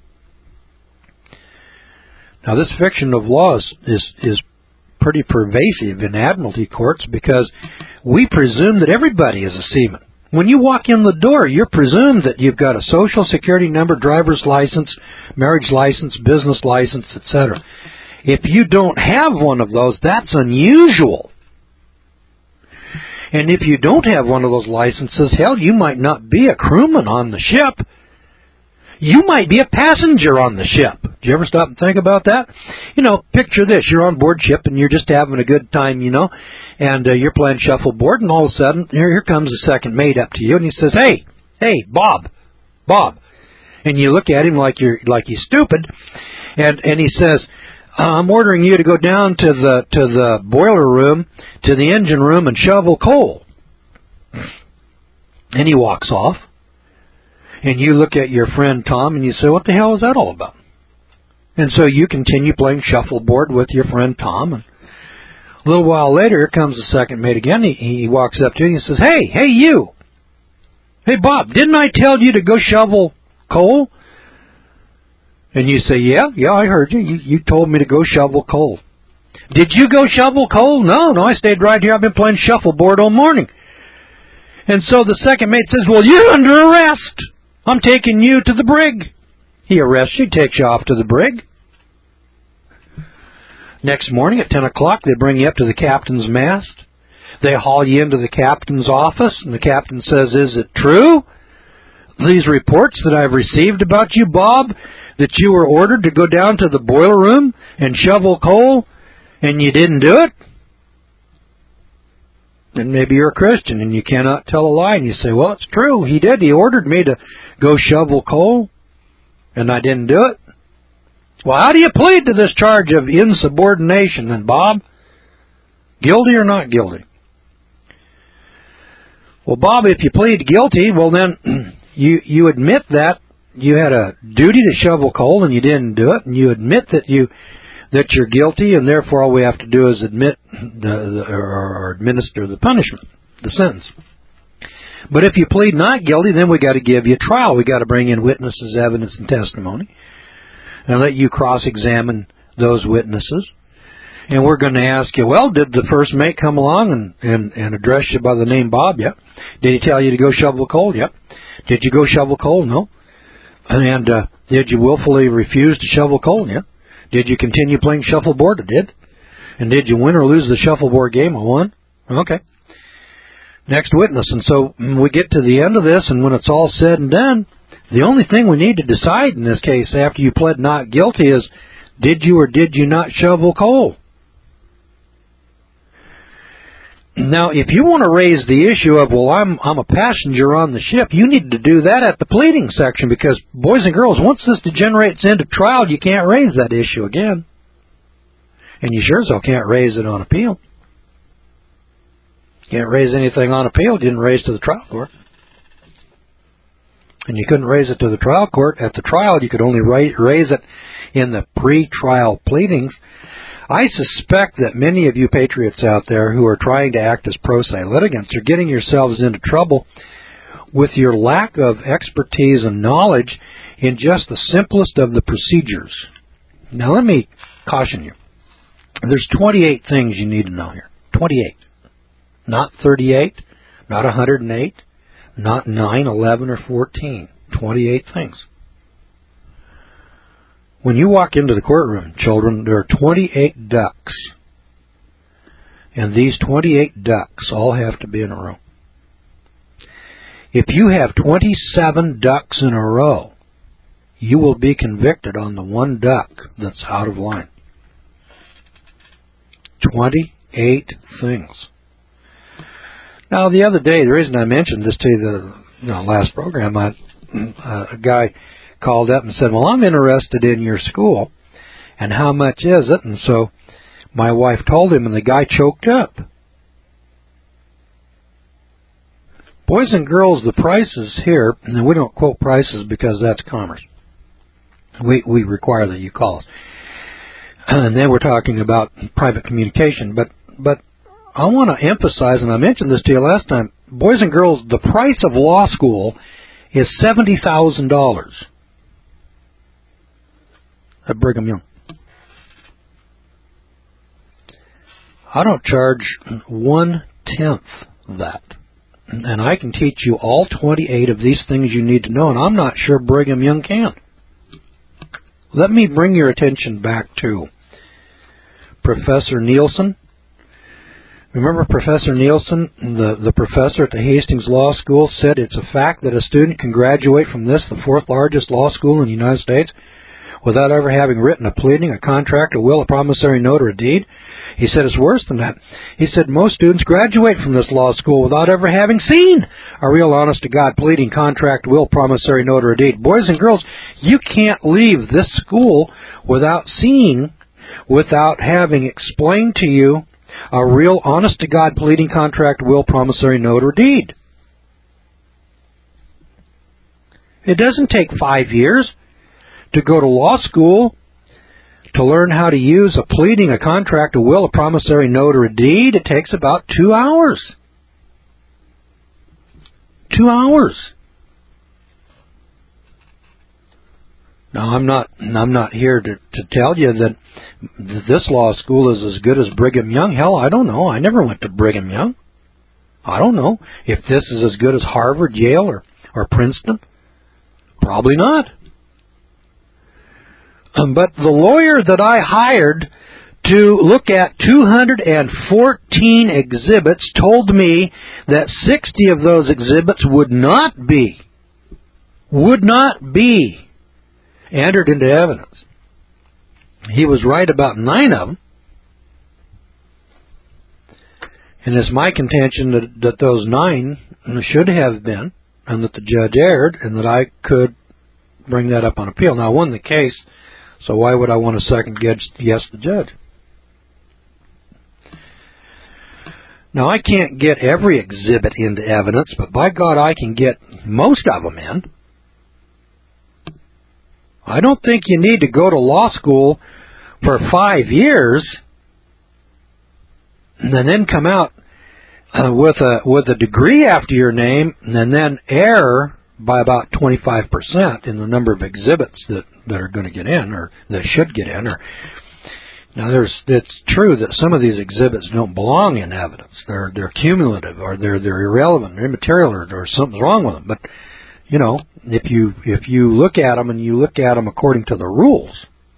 Now, this fiction of law is, is, is pretty pervasive in admiralty courts because we presume that everybody is a seaman. When you walk in the door, you're presumed that you've got a Social Security number, driver's license, marriage license, business license, et cetera. If you don't have one of those, that's unusual. And if you don't have one of those licenses, hell, you might not be a crewman on the ship. You might be a passenger on the ship. Do you ever stop and think about that? You know, picture this. You're on board ship and you're just having a good time, you know, and uh, you're playing shuffleboard, and all of a sudden, here, here comes the second mate up to you, and he says, hey, hey, Bob, Bob. And you look at him like you're like he's stupid, and, and he says, I'm ordering you to go down to the to the boiler room, to the engine room, and shovel coal. And he walks off. and you look at your friend Tom and you say, what the hell is that all about? And so you continue playing shuffleboard with your friend Tom, and a little while later, here comes the second mate again. He, he walks up to you and he says, hey, hey, you. Hey, Bob, didn't I tell you to go shovel coal? And you say, yeah, yeah, I heard you. You, you told me to go shovel coal. Did you go shovel coal? No, no, I stayed right here. I've been playing shuffleboard all morning. And so the second mate says, well, you're under arrest. I'm taking you to the brig. He arrests you, takes you off to the brig. Next morning at ten o'clock, they bring you up to the captain's mast. They haul you into the captain's office, and the captain says, is it true, these reports that I've received about you, Bob, that you were ordered to go down to the boiler room and shovel coal, and you didn't do it? Then maybe you're a Christian, and you cannot tell a lie, and you say, well, it's true, he did. He ordered me to go shovel coal, and I didn't do it. Well, how do you plead to this charge of insubordination then, Bob? Guilty or not guilty? Well, Bob, if you plead guilty, well then you you admit that you had a duty to shovel coal and you didn't do it, and you admit that you that you're guilty, and therefore all we have to do is admit the, the or, or administer the punishment, the sentence. But if you plead not guilty, then we got to give you trial. We got to bring in witnesses, evidence, and testimony, and let you cross-examine those witnesses. And we're going to ask you, well, did the first mate come along and, and, and address you by the name Bob? Yep. Did he tell you to go shovel coal? Yep. Did you go shovel coal? No. And uh, did you willfully refuse to shovel coal? Yep. Did you continue playing shuffleboard? I did. And did you win or lose the shuffleboard game? I won. Okay. Next witness. And so we get to the end of this, and when it's all said and done, the only thing we need to decide in this case after you pled not guilty is, did you or did you not shovel coal? Now, if you want to raise the issue of, well, I'm I'm a passenger on the ship, you need to do that at the pleading section, because, boys and girls, once this degenerates into trial, you can't raise that issue again. And you sure as hell can't raise it on appeal. You can't raise anything on appeal you didn't raise to the trial court. And you couldn't raise it to the trial court. At the trial, you could only raise it in the pre-trial pleadings. I suspect that many of you patriots out there who are trying to act as pro se litigants are getting yourselves into trouble with your lack of expertise and knowledge in just the simplest of the procedures. Now, let me caution you. There's twenty-eight things you need to know here. twenty-eight. Not thirty-eight, not one hundred eight, not nine, eleven, or fourteen. twenty-eight things. When you walk into the courtroom, children, there are twenty-eight ducks. And these twenty-eight ducks all have to be in a row. If you have twenty-seven ducks in a row, you will be convicted on the one duck that's out of line. twenty-eight things. Now, the other day, the reason I mentioned this to you the you know, last program, I, uh, a guy called up and said, well, I'm interested in your school, and how much is it? And so my wife told him, and the guy choked up. Boys and girls, the prices here, and we don't quote prices because that's commerce. We, we require that you call us. And then we're talking about private communication. But, but I want to emphasize, and I mentioned this to you last time, boys and girls, the price of law school is seventy thousand dollars. At Brigham Young. I don't charge one-tenth that. And I can teach you all twenty-eight of these things you need to know, and I'm not sure Brigham Young can. Let me bring your attention back to Professor Nielsen. Remember Professor Nielsen, the, the professor at the Hastings Law School, said it's a fact that a student can graduate from this, the fourth largest law school in the United States, without ever having written a pleading, a contract, a will, a promissory note, or a deed. He said it's worse than that. He said most students graduate from this law school without ever having seen a real honest-to-God pleading, contract, will, promissory note, or a deed. Boys and girls, you can't leave this school without seeing, without having explained to you a real honest-to-God pleading, contract, will, promissory note, or deed. It doesn't take five years to go to law school to learn how to use a pleading, a contract, a will, a promissory note, or a deed. It takes about two hours. Two hours. Now, I'm not I'm not here to, to tell you that this law school is as good as Brigham Young. Hell, I don't know. I never went to Brigham Young. I don't know if this is as good as Harvard, Yale, or, or Princeton. Probably not. Um, but the lawyer that I hired to look at two hundred fourteen exhibits told me that sixty of those exhibits would not be, would not be entered into evidence. He was right about nine of them. And it's my contention that, that those nine should have been, and that the judge erred, and that I could bring that up on appeal. Now, I won the case, so why would I want to second guess the judge? Now, I can't get every exhibit into evidence, but by God, I can get most of them in. I don't think you need to go to law school for five years and then come out uh, with a with a degree after your name, and then err by about twenty-five percent in the number of exhibits that, that are going to get in, or that should get in. Or now, there's it's true that some of these exhibits don't belong in evidence. They're they're cumulative, or they're they're irrelevant, or immaterial, or, or something's wrong with them. But you know, if you if you look at them and you look at them according to the rules,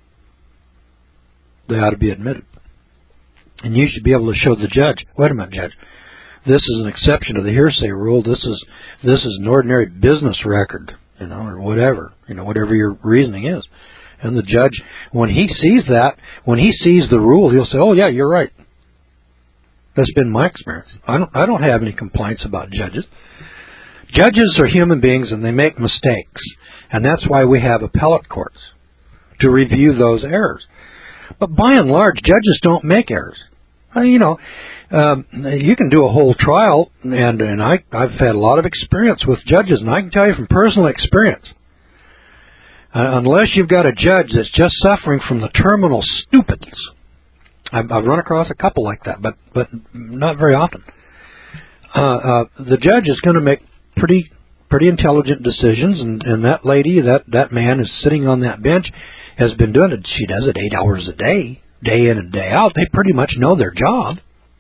they ought to be admitted. And you should be able to show the judge, wait a minute, judge, this is an exception to the hearsay rule. This is this is an ordinary business record, you know, or whatever, you know, whatever your reasoning is. And the judge, when he sees that, when he sees the rule, he'll say, "Oh yeah, you're right." That's been my experience. I don't I don't have any complaints about judges. Judges are human beings, and they make mistakes, and that's why we have appellate courts to review those errors. But by and large, judges don't make errors. Uh, you know, um, you can do a whole trial, and and I I've had a lot of experience with judges, and I can tell you from personal experience, uh, unless you've got a judge that's just suffering from the terminal stupids, I've, I've run across a couple like that, but but not very often. Uh, uh, the judge is going to make pretty pretty intelligent decisions, and, and that lady, that, that man is sitting on that bench, has been doing it. She does it eight hours a day, day in and day out. They pretty much know their job.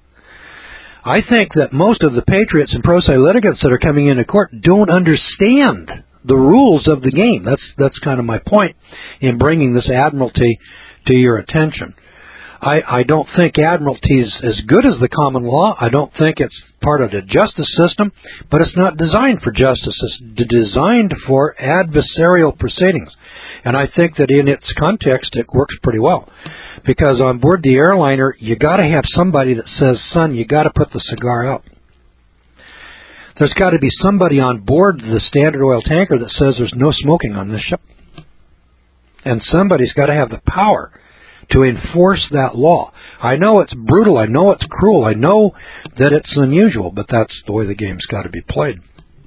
I think that most of the patriots and pro se litigants that are coming into court don't understand the rules of the game. That's that's kind of my point in bringing this admiralty to your attention. I, I don't think admiralty is as good as the common law. I don't think it's part of the justice system, but it's not designed for justice. It's designed for adversarial proceedings. And I think that in its context, it works pretty well. Because on board the airliner, you got to have somebody that says, "Son, you got to put the cigar out." There's got to be somebody on board the Standard Oil tanker that says there's no smoking on this ship. And somebody's got to have the power to enforce that law. I know it's brutal. I know it's cruel. I know that it's unusual, but that's the way the game's got to be played.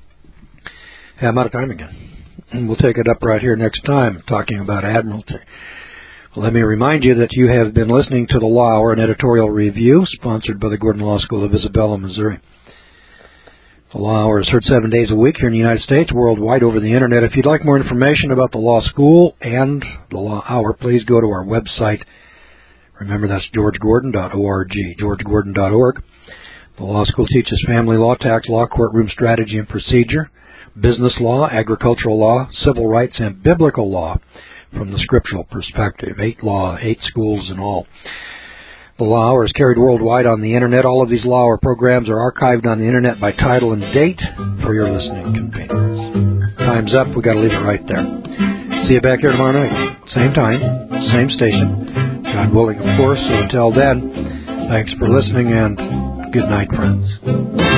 Hey, I'm out of time again. And we'll take it up right here next time, talking about admiralty. Let me remind you that you have been listening to the Law Hour, an editorial review sponsored by the Gordon Law School of Isabella, Missouri. The Law Hour is heard seven days a week here in the United States, worldwide over the Internet. If you'd like more information about the Law School and the Law Hour, please go to our website. Remember, that's george gordon dot org, george gordon dot org. The Law School teaches family law, tax law, courtroom strategy and procedure, business law, agricultural law, civil rights, and biblical law from the scriptural perspective. Eight law, eight schools in all. The Law Hour is carried worldwide on the Internet. All of these Law Hour programs are archived on the Internet by title and date for your listening convenience. Time's up. We've got to leave it right there. See you back here tomorrow night. Same time, same station. God willing, of course. So until then, thanks for listening, and good night, friends.